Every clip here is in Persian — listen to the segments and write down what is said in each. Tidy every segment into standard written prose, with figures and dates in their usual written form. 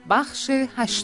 بخش 8.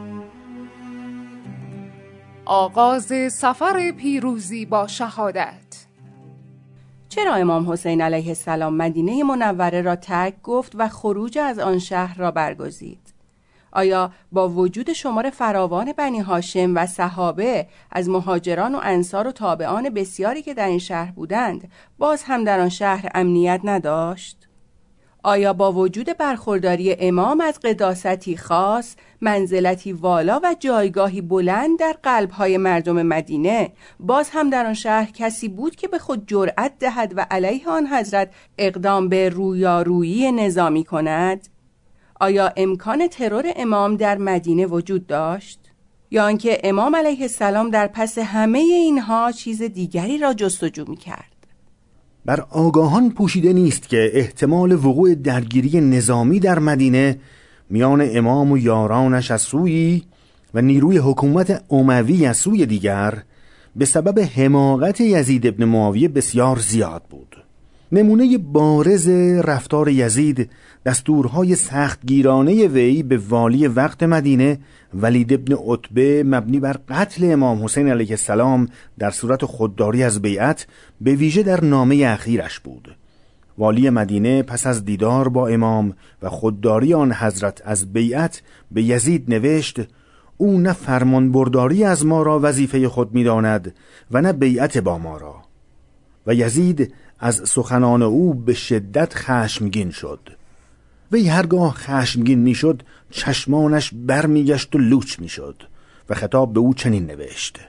آغاز سفر پیروزی با شهادت. چرا امام حسین علیه السلام مدینه منوره را ترک گفت و خروج از آن شهر را برگزید؟ آیا با وجود شمار فراوان بنی هاشم و صحابه از مهاجران و انصار و تابعان بسیاری که در این شهر بودند، باز هم در آن شهر امنیت نداشت؟ آیا با وجود برخورداری امام از قداستی خاص، منزلتی والا و جایگاهی بلند در قلب‌های مردم مدینه، باز هم در آن شهر کسی بود که به خود جرأت دهد و علیه آن حضرت اقدام به رویارویی نظامی کند؟ آیا امکان ترور امام در مدینه وجود داشت؟ یا آنکه امام علیه السلام در پس همه اینها چیز دیگری را جستجو می‌کرد؟ بر آگاهان پوشیده نیست که احتمال وقوع درگیری نظامی در مدینه میان امام و یارانش از سویی و نیروی حکومت اموی از سوی دیگر به سبب حماقت یزید ابن معاویه بسیار زیاد بود. نمونه بارز رفتار یزید دستورهای سختگیرانه وی به والی وقت مدینه ولید ابن عتبه مبنی بر قتل امام حسین علیه السلام در صورت خودداری از بیعت به ویژه در نامه اخیرش بود. والی مدینه پس از دیدار با امام و خودداری آن حضرت از بیعت به یزید نوشت: او نه فرمان برداری از ما را وظیفه خود می داند و نه بیعت با ما را. و یزید از سخنان او به شدت خشمگین شد. وی هرگاه خشمگین می شد چشمانش بر می گشت و لوچ می شد و خطاب به او چنین نوشت: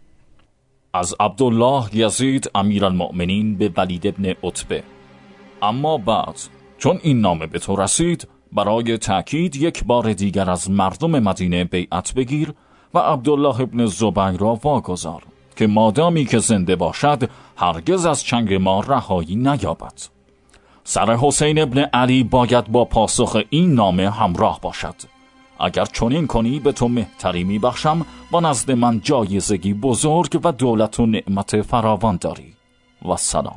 از عبدالله یزید امیرالمؤمنین به ولید ابن عتبه. اما بعد چون این نامه به تو رسید، برای تأکید یک بار دیگر از مردم مدینه بیعت بگیر و عبدالله ابن زبیر را واگذار که مادامی که زنده باشد هرگز از چنگ ما رهایی نیابد. سر حسین ابن علی باید با پاسخ این نامه همراه باشد. اگر چنین کنی به تو مهتری می بخشم و نزد من جایزگی بزرگ و دولت و نعمت فراوان داری. و سلام.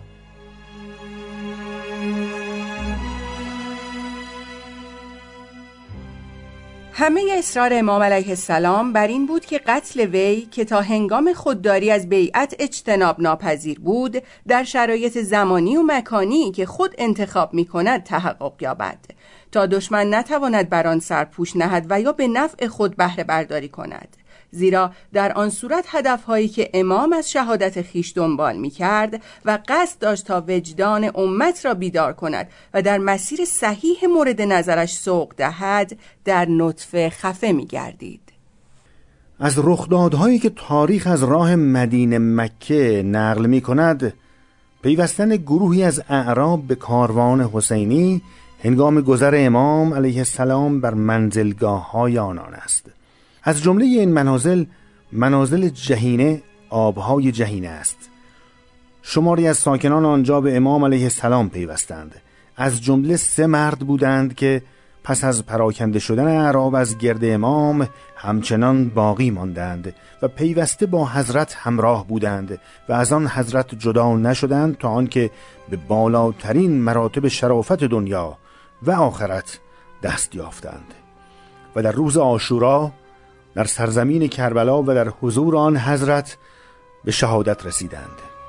همه اصرار امام علیه السلام بر این بود که قتل وی که تا هنگام خودداری از بیعت اجتناب ناپذیر بود، در شرایط زمانی و مکانی که خود انتخاب می کند تحقق یابد، تا دشمن نتواند بر آن سرپوش نهد و یا به نفع خود بهره برداری کند. زیرا در آن صورت هدفهایی که امام از شهادت خیش دنبال می کرد و قصد داشت تا وجدان امت را بیدار کند و در مسیر صحیح مورد نظرش سوق دهد، در نطفه خفه می گردید. از رخدادهایی که تاریخ از راه مدینه مکه نقل می کند، پیوستن گروهی از اعراب به کاروان حسینی هنگام گذر امام علیه السلام بر منزلگاه های آنان است. از جمله این منازل جهینه آبهای جهینه است. شماری از ساکنان آنجا به امام علیه السلام پیوستند. از جمله 3 مرد بودند که پس از پراکنده شدن اعراب از گرد امام همچنان باقی ماندند و پیوسته با حضرت همراه بودند و از آن حضرت جدا نشدند تا آنکه به بالاترین مراتب شرافت دنیا و آخرت دست یافتند و در روز عاشورا در سرزمین کربلا و در حضور آن حضرت به شهادت رسیدند.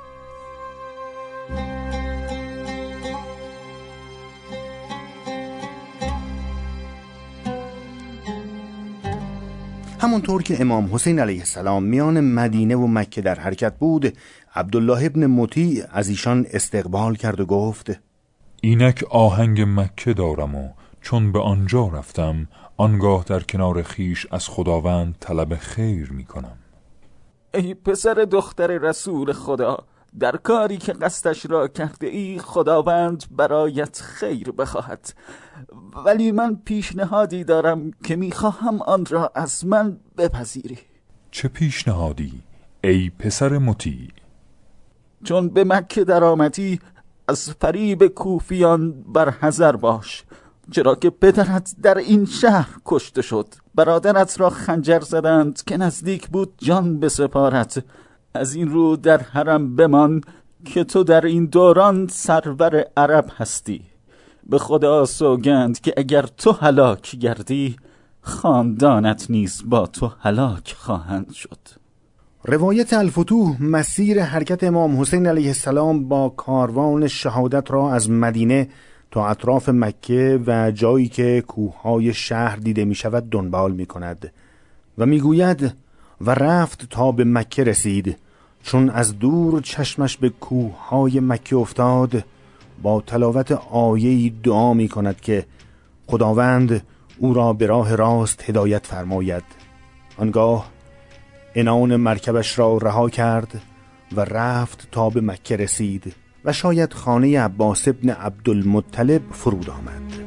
همونطور که امام حسین علیه السلام میان مدینه و مکه در حرکت بود، عبدالله ابن مطیع از ایشان استقبال کرد و گفت: اینک آهنگ مکه دارم و چون به آنجا رفتم آنگاه در کنار خیش از خداوند طلب خیر می کنم. ای پسر دختر رسول خدا، در کاری که قصدش را کرده ای خداوند برایت خیر بخواهد، ولی من پیشنهادی دارم که میخواهم آن را از من بپذیری. چه پیشنهادی ای پسر مطیع؟ چون به مکه در آمدی از فریب کوفیان برحذر باش، چرا که پدرت در این شهر کشته شد، برادرت را خنجر زدند که نزدیک بود جان بسپارد. از این رو در حرم بمان که تو در این دوران سرور عرب هستی. به خدا سوگند که اگر تو هلاک گردی خاندانت نیز با تو هلاک خواهند شد. روایت الفتوح مسیر حرکت امام حسین علیه السلام با کاروان شهادت را از مدینه تا اطراف مکه و جایی که کوههای شهر دیده می شود دنبال می کند و می گوید و رفت تا به مکه رسید. چون از دور چشمش به کوههای مکه افتاد، با تلاوت آیه‌ای دعا می کند که خداوند او را به راه راست هدایت فرماید. آنگاه عنان مرکبش را رها کرد و رفت تا به مکه رسید و شاید خانه عباس ابن عبدالمطلب فرود آمد.